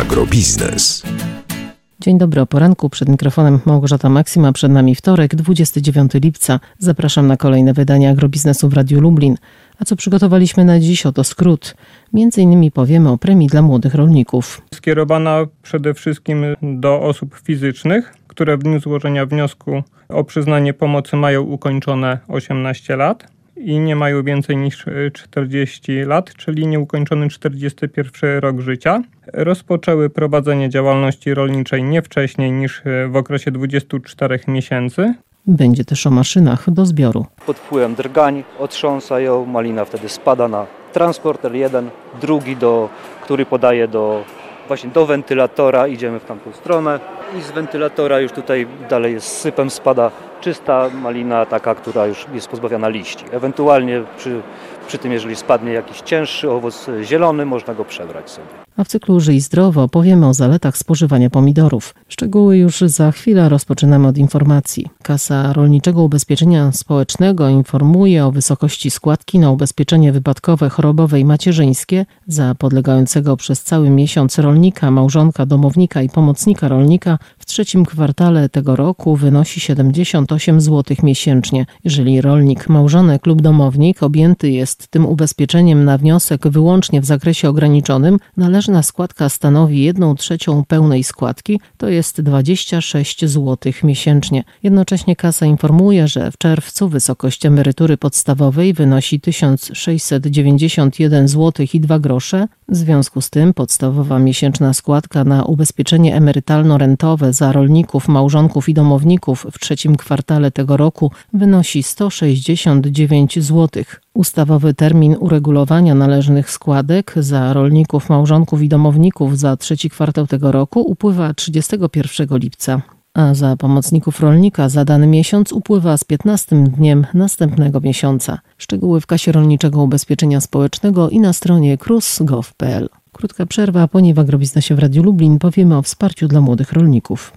Agrobiznes. Dzień dobry, o poranku. Przed mikrofonem Małgorzata Maksim, przed nami wtorek, 29 lipca. Zapraszam na kolejne wydanie Agrobiznesu w Radiu Lublin. A co przygotowaliśmy na dziś? Oto skrót. Między innymi powiemy o premii dla młodych rolników. Skierowana przede wszystkim do osób fizycznych, które w dniu złożenia wniosku o przyznanie pomocy mają ukończone 18 lat i nie mają więcej niż 40 lat, czyli nieukończony 41 rok życia. Rozpoczęły prowadzenie działalności rolniczej nie wcześniej niż w okresie 24 miesięcy. Będzie też o maszynach do zbioru. Pod wpływem drgań otrząsa ją, malina wtedy spada na transporter jeden, drugi, który podaje do wentylatora, idziemy w tamtą stronę i z wentylatora już tutaj dalej jest sypem, spada czysta malina, taka, która już jest pozbawiona liści. Ewentualnie przy tym, jeżeli spadnie jakiś cięższy owoc zielony, można go przebrać sobie. A w cyklu Żyj zdrowo powiemy o zaletach spożywania pomidorów. Szczegóły już za chwilę, rozpoczynamy od informacji. Kasa Rolniczego Ubezpieczenia Społecznego informuje o wysokości składki na ubezpieczenie wypadkowe, chorobowe i macierzyńskie za podlegającego przez cały miesiąc rolnika, małżonka, domownika i pomocnika rolnika w trzecim kwartale tego roku wynosi 78 zł miesięcznie. Jeżeli rolnik, małżonek lub domownik objęty jest tym ubezpieczeniem na wniosek wyłącznie w zakresie ograniczonym, należna składka stanowi 1/3 pełnej składki, to jest 26 zł miesięcznie. Jednocześnie kasa informuje, że w czerwcu wysokość emerytury podstawowej wynosi 1691 zł i 2 grosze. W związku z tym podstawowa miesięczna składka na ubezpieczenie emerytalno-rentowe za rolników, małżonków i domowników w trzecim kwartale tego roku wynosi 169 zł. Ustawowy termin uregulowania należnych składek za rolników, małżonków i domowników za trzeci kwartał tego roku upływa 31 lipca, a za pomocników rolnika za dany miesiąc upływa z 15 dniem następnego miesiąca. Szczegóły w Kasie Rolniczego Ubezpieczenia Społecznego i na stronie krus.gov.pl. Krótka przerwa, a po niej w Agrobiznesie w Radiu Lublin powiemy o wsparciu dla młodych rolników.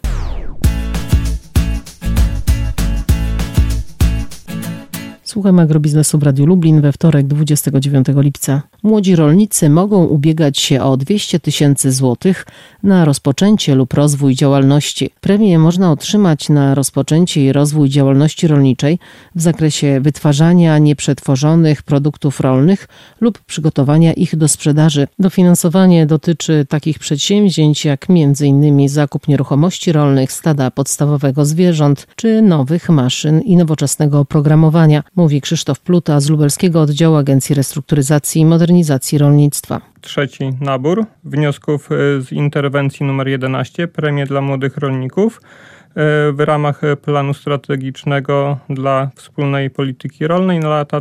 Słuchamy Agrobiznesu w Radiu Lublin we wtorek, 29 lipca. Młodzi rolnicy mogą ubiegać się o 200 000 złotych na rozpoczęcie lub rozwój działalności. Premię można otrzymać na rozpoczęcie i rozwój działalności rolniczej w zakresie wytwarzania nieprzetworzonych produktów rolnych lub przygotowania ich do sprzedaży. Dofinansowanie dotyczy takich przedsięwzięć jak m.in. zakup nieruchomości rolnych, stada podstawowego zwierząt czy nowych maszyn i nowoczesnego oprogramowania, mówi Krzysztof Pluta z Lubelskiego Oddziału Agencji Restrukturyzacji i Modernizacji Rolnictwa. Trzeci nabór wniosków z interwencji nr 11, premie dla młodych rolników w ramach planu strategicznego dla wspólnej polityki rolnej na lata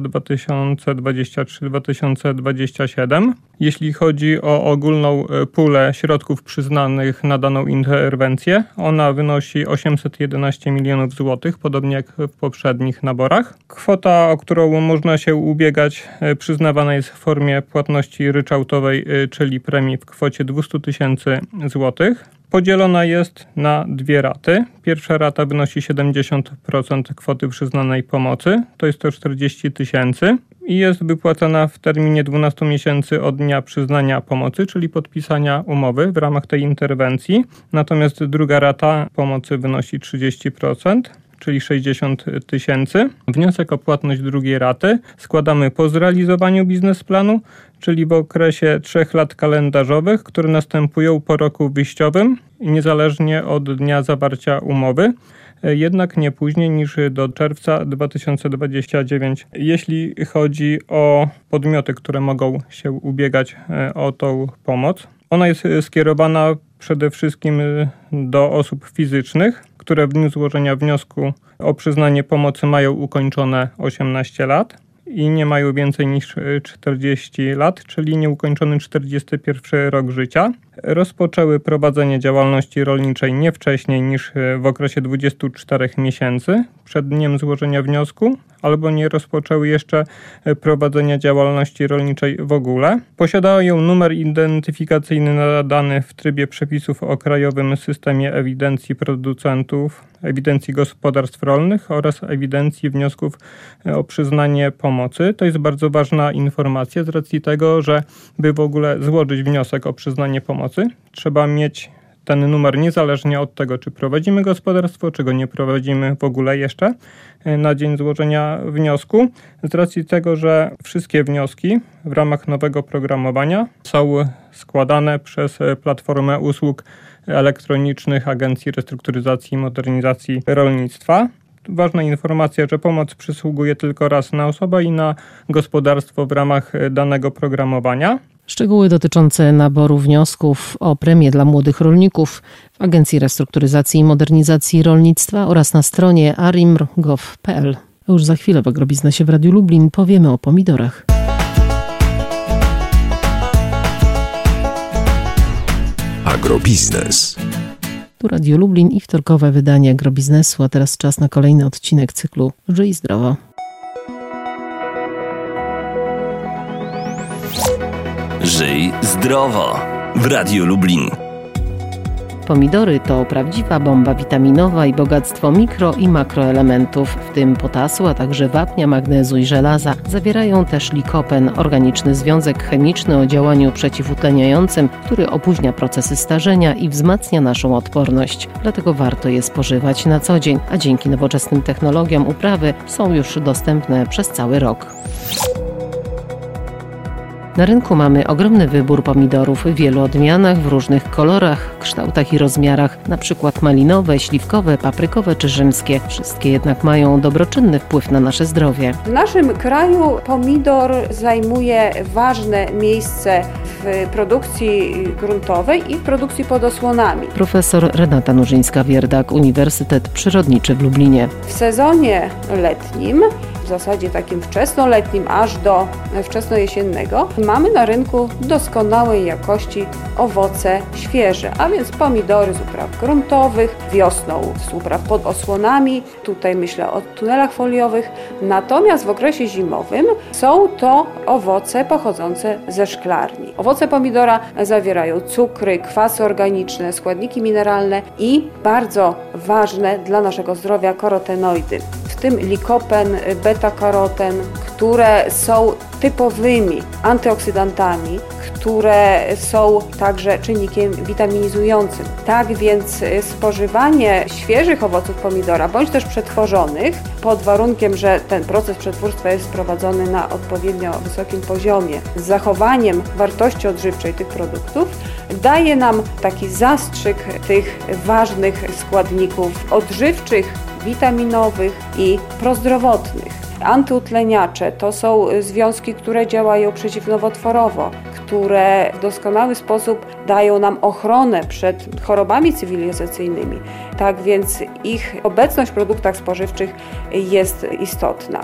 2023-2027. Jeśli chodzi o ogólną pulę środków przyznanych na daną interwencję, ona wynosi 811 milionów złotych, podobnie jak w poprzednich naborach. Kwota, o którą można się ubiegać, przyznawana jest w formie płatności ryczałtowej, czyli premii w kwocie 200 000 złotych. Podzielona jest na 2 raty. Pierwsza rata wynosi 70% kwoty przyznanej pomocy, to jest to 40 000 i jest wypłacana w terminie 12 miesięcy od dnia przyznania pomocy, czyli podpisania umowy w ramach tej interwencji. Natomiast druga rata pomocy wynosi 30%. Czyli 60 000. Wniosek o płatność drugiej raty składamy po zrealizowaniu biznesplanu, czyli w okresie 3 lat kalendarzowych, które następują po roku wyjściowym i niezależnie od dnia zawarcia umowy, jednak nie później niż do czerwca 2029. Jeśli chodzi o podmioty, które mogą się ubiegać o tą pomoc, ona jest skierowana przede wszystkim do osób fizycznych, które w dniu złożenia wniosku o przyznanie pomocy mają ukończone 18 lat i nie mają więcej niż 40 lat, czyli nieukończony 41 rok życia. Rozpoczęły prowadzenie działalności rolniczej nie wcześniej niż w okresie 24 miesięcy przed dniem złożenia wniosku albo nie rozpoczęły jeszcze prowadzenia działalności rolniczej w ogóle. Posiadają numer identyfikacyjny nadany w trybie przepisów o Krajowym Systemie Ewidencji Producentów, ewidencji gospodarstw rolnych oraz ewidencji wniosków o przyznanie pomocy. To jest bardzo ważna informacja z racji tego, że by w ogóle złożyć wniosek o przyznanie pomocy, trzeba mieć ten numer niezależnie od tego, czy prowadzimy gospodarstwo, czy go nie prowadzimy w ogóle jeszcze na dzień złożenia wniosku. Z racji tego, że wszystkie wnioski w ramach nowego oprogramowania są składane przez Platformę Usług Elektronicznych Agencji Restrukturyzacji i Modernizacji Rolnictwa. Ważna informacja, że pomoc przysługuje tylko raz na osobę i na gospodarstwo w ramach danego programowania. Szczegóły dotyczące naboru wniosków o premię dla młodych rolników w Agencji Restrukturyzacji i Modernizacji Rolnictwa oraz na stronie arimr.gov.pl. A już za chwilę w Agrobiznesie w Radiu Lublin powiemy o pomidorach. Agrobiznes. Tu Radio Lublin i wtorkowe wydanie Agrobiznesu, a teraz czas na kolejny odcinek cyklu Żyj zdrowo. Żyj zdrowo w Radiu Lublin. Pomidory to prawdziwa bomba witaminowa i bogactwo mikro- i makroelementów, w tym potasu, a także wapnia, magnezu i żelaza. Zawierają też likopen, organiczny związek chemiczny o działaniu przeciwutleniającym, który opóźnia procesy starzenia i wzmacnia naszą odporność. Dlatego warto je spożywać na co dzień, a dzięki nowoczesnym technologiom uprawy są już dostępne przez cały rok. Na rynku mamy ogromny wybór pomidorów w wielu odmianach, w różnych kolorach, kształtach i rozmiarach, na przykład malinowe, śliwkowe, paprykowe czy rzymskie. Wszystkie jednak mają dobroczynny wpływ na nasze zdrowie. W naszym kraju pomidor zajmuje ważne miejsce w produkcji gruntowej i w produkcji pod osłonami. Profesor Renata Nurzyńska-Wierdak, Uniwersytet Przyrodniczy w Lublinie. W sezonie letnim, w zasadzie takim wczesnoletnim, aż do wczesnojesiennego, mamy na rynku doskonałej jakości owoce świeże, a więc pomidory z upraw gruntowych, wiosną z upraw pod osłonami, tutaj myślę o tunelach foliowych, natomiast w okresie zimowym są to owoce pochodzące ze szklarni. Owoce pomidora zawierają cukry, kwasy organiczne, składniki mineralne i bardzo ważne dla naszego zdrowia karotenoidy, w tym likopen, beta-karoten, które są typowymi antyoksydantami, które są także czynnikiem witaminizującym. Tak więc spożywanie świeżych owoców pomidora, bądź też przetworzonych, pod warunkiem, że ten proces przetwórstwa jest prowadzony na odpowiednio wysokim poziomie, z zachowaniem wartości odżywczej tych produktów, daje nam taki zastrzyk tych ważnych składników odżywczych, witaminowych i prozdrowotnych. Antyutleniacze to są związki, które działają przeciwnowotworowo, które w doskonały sposób dają nam ochronę przed chorobami cywilizacyjnymi. Tak więc ich obecność w produktach spożywczych jest istotna.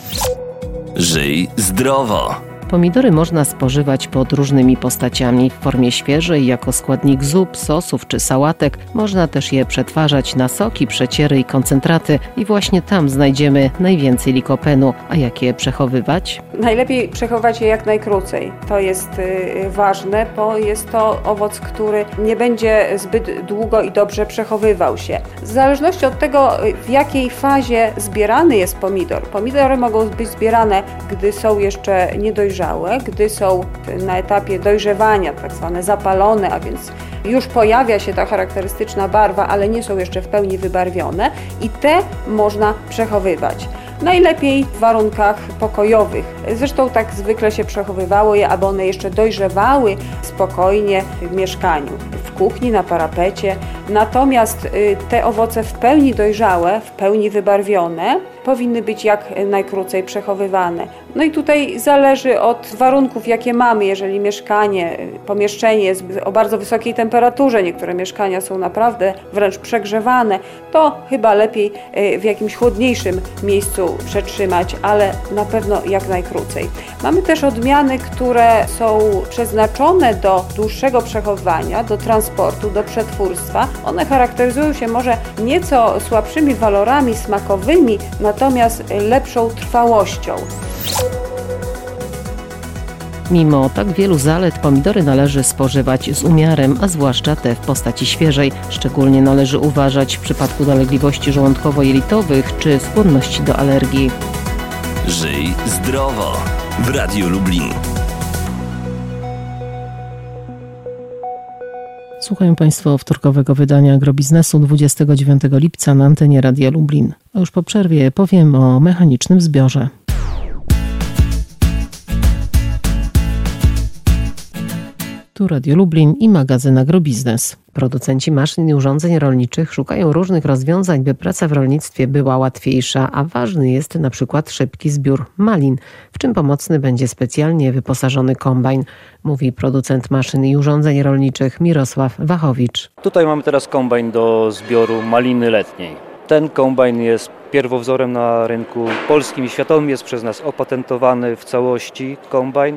Żyj zdrowo. Pomidory można spożywać pod różnymi postaciami, w formie świeżej, jako składnik zup, sosów czy sałatek. Można też je przetwarzać na soki, przeciery i koncentraty i właśnie tam znajdziemy najwięcej likopenu. A jak je przechowywać? Najlepiej przechowywać je jak najkrócej. To jest ważne, bo jest to owoc, który nie będzie zbyt długo i dobrze przechowywał się. W zależności od tego, w jakiej fazie zbierany jest pomidor. Pomidory mogą być zbierane, gdy są jeszcze niedojrzałe, gdy są na etapie dojrzewania, tak zwane zapalone, a więc już pojawia się ta charakterystyczna barwa, ale nie są jeszcze w pełni wybarwione i te można przechowywać. Najlepiej w warunkach pokojowych. Zresztą tak zwykle się przechowywało je, aby one jeszcze dojrzewały spokojnie w mieszkaniu, w kuchni, na parapecie. Natomiast te owoce w pełni dojrzałe, w pełni wybarwione powinny być jak najkrócej przechowywane. No i tutaj zależy od warunków, jakie mamy. Jeżeli pomieszczenie jest o bardzo wysokiej temperaturze, niektóre mieszkania są naprawdę wręcz przegrzewane, to chyba lepiej w jakimś chłodniejszym miejscu przetrzymać, ale na pewno jak najkrócej. Mamy też odmiany, które są przeznaczone do dłuższego przechowywania, do transportu, do przetwórstwa. One charakteryzują się może nieco słabszymi walorami smakowymi, natomiast lepszą trwałością. Mimo tak wielu zalet pomidory należy spożywać z umiarem, a zwłaszcza te w postaci świeżej. Szczególnie należy uważać w przypadku dolegliwości żołądkowo-jelitowych czy skłonności do alergii. Żyj zdrowo w Radiu Lublin. Słuchają Państwo wtorkowego wydania Agrobiznesu 29 lipca na antenie Radia Lublin. A już po przerwie powiem o mechanicznym zbiorze. Tu Radio Lublin i magazyn Agrobiznes. Producenci maszyn i urządzeń rolniczych szukają różnych rozwiązań, by praca w rolnictwie była łatwiejsza, a ważny jest na przykład szybki zbiór malin, w czym pomocny będzie specjalnie wyposażony kombajn, mówi producent maszyn i urządzeń rolniczych Mirosław Wachowicz. Tutaj mamy teraz kombajn do zbioru maliny letniej. Ten kombajn jest pierwowzorem na rynku polskim i światowym, jest przez nas opatentowany w całości kombajn.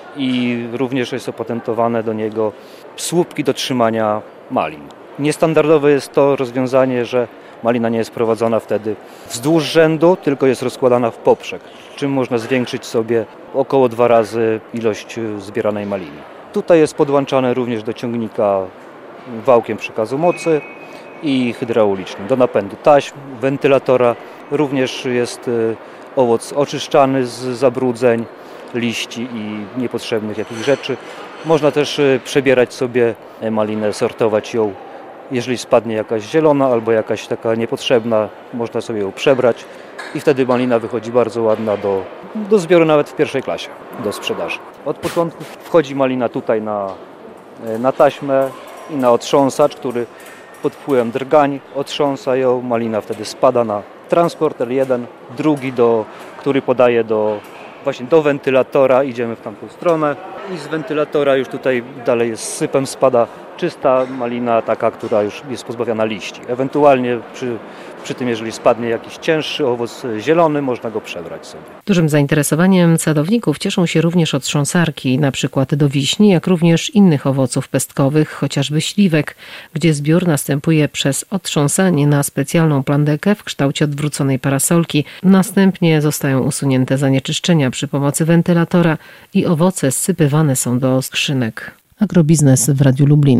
I również jest opatentowane do niego słupki do trzymania malin. Niestandardowe jest to rozwiązanie, że malina nie jest prowadzona wtedy wzdłuż rzędu, tylko jest rozkładana w poprzek, czym można zwiększyć sobie około 2 razy ilość zbieranej maliny. Tutaj jest podłączane również do ciągnika wałkiem przekazu mocy i hydraulicznym, do napędu taśm, wentylatora. Również jest owoc oczyszczany z zabrudzeń, liści i niepotrzebnych jakichś rzeczy. Można też przebierać sobie malinę, sortować ją. Jeżeli spadnie jakaś zielona albo jakaś taka niepotrzebna, można sobie ją przebrać i wtedy malina wychodzi bardzo ładna do zbioru nawet w pierwszej klasie, do sprzedaży. Od początku wchodzi malina tutaj na taśmę i na otrząsacz, który pod wpływem drgań otrząsa ją. Malina wtedy spada na transporter jeden, drugi, który podaje do wentylatora, idziemy w tamtą stronę i z wentylatora już tutaj dalej jest sypem, spada czysta malina, taka, która już jest pozbawiona liści. Ewentualnie przy tym, jeżeli spadnie jakiś cięższy owoc zielony, można go przebrać sobie. Dużym zainteresowaniem sadowników cieszą się również otrząsarki, na przykład do wiśni, jak również innych owoców pestkowych, chociażby śliwek, gdzie zbiór następuje przez otrząsanie na specjalną plandekę w kształcie odwróconej parasolki. Następnie zostają usunięte zanieczyszczenia przy pomocy wentylatora i owoce zsypywane są do skrzynek. Agrobiznes w Radiu Lublin.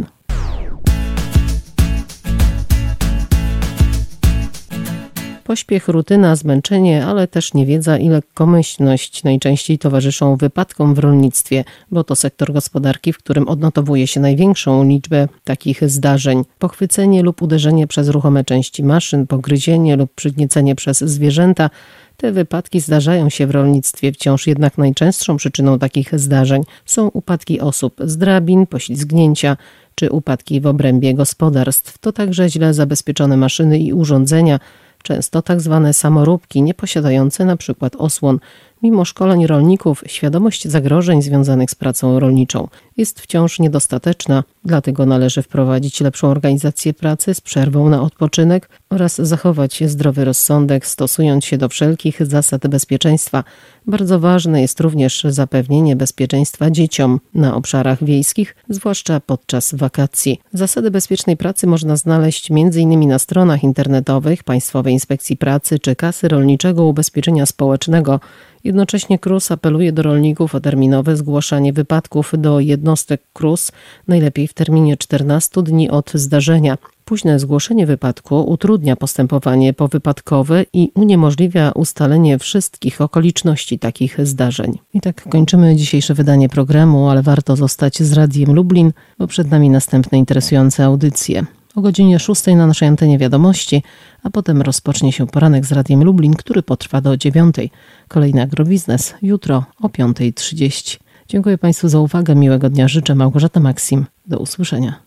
Pośpiech, rutyna, zmęczenie, ale też niewiedza i lekkomyślność najczęściej towarzyszą wypadkom w rolnictwie, bo to sektor gospodarki, w którym odnotowuje się największą liczbę takich zdarzeń. Pochwycenie lub uderzenie przez ruchome części maszyn, pogryzienie lub przygniecenie przez zwierzęta. Te wypadki zdarzają się w rolnictwie, wciąż jednak najczęstszą przyczyną takich zdarzeń są upadki osób z drabin, poślizgnięcia czy upadki w obrębie gospodarstw. To także źle zabezpieczone maszyny i urządzenia, często tak zwane samoróbki, nieposiadające na przykład osłon. Mimo szkoleń rolników, świadomość zagrożeń związanych z pracą rolniczą jest wciąż niedostateczna, dlatego należy wprowadzić lepszą organizację pracy z przerwą na odpoczynek oraz zachować zdrowy rozsądek, stosując się do wszelkich zasad bezpieczeństwa. Bardzo ważne jest również zapewnienie bezpieczeństwa dzieciom na obszarach wiejskich, zwłaszcza podczas wakacji. Zasady bezpiecznej pracy można znaleźć m.in. na stronach internetowych Państwowej Inspekcji Pracy czy Kasy Rolniczego Ubezpieczenia Społecznego. Jednocześnie KRUS apeluje do rolników o terminowe zgłaszanie wypadków do jednostek KRUS, najlepiej w terminie 14 dni od zdarzenia. Późne zgłoszenie wypadku utrudnia postępowanie powypadkowe i uniemożliwia ustalenie wszystkich okoliczności takich zdarzeń. I tak kończymy dzisiejsze wydanie programu, ale warto zostać z Radiem Lublin, bo przed nami następne interesujące audycje. O godzinie 6 na naszej antenie wiadomości, a potem rozpocznie się poranek z Radiem Lublin, który potrwa do 9. Kolejny Agrobiznes jutro o 5:30. Dziękuję Państwu za uwagę, miłego dnia życzę. Małgorzata Maksim. Do usłyszenia.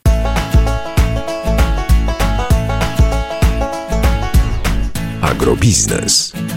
Agrobiznes.